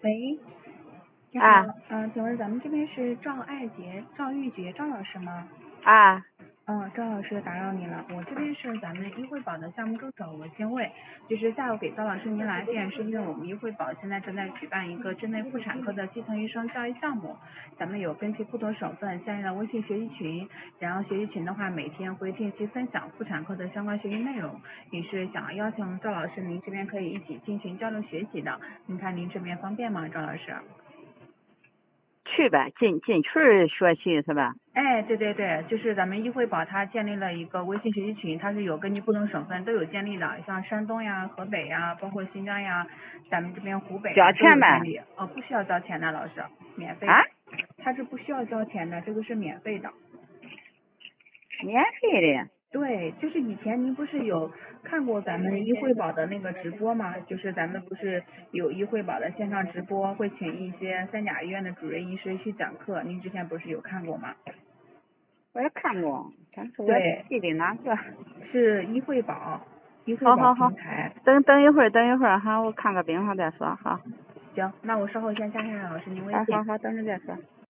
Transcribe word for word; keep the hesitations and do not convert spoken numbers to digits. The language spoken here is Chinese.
喂，你好， 啊嗯、请问咱们这边是赵爱杰、赵玉杰赵老师吗？ 啊， 嗯，赵老师打扰您了，我这边是咱们医惠保的项目助手罗新卫，就是下午给赵老师您来电，是因为我们医惠保现在正在举办一个针对妇产科的基层医生教育项目，咱们有根据不同省份建立了微信学习群，然后学习群的话每天会定期分享妇产科的相关学习内容，也是想邀请赵老师您这边可以一起进群交流学习的，您看您这边方便吗，赵老师？ 去吧，进进群儿学习是吧？ 哎，对对对，就是咱们医惠保它建立了一个微信学习群，它是有根据不同省份都有建立的，像山东呀、河北呀，包括新疆呀，咱们这边湖北啊都有交钱吧？ 建立。哦，不需要交钱的，老师，免费的。 啊？ 它是不需要交钱的，这个是免费的。 免费的？ 对，就是以前您不是有看过咱们医惠保的那个直播吗？就是咱们不是有医惠保的线上直播，会请一些三甲医院的主任医师去讲课，您之前不是有看过吗？ 我也看过，但是我对， 记得哪个？ 是医惠保，医惠保好好好平台。 等等一会儿，等一会儿哈，我看个病号再说，好。 行，那我稍后先加一下老师您微信。 哎，好好，等着再说。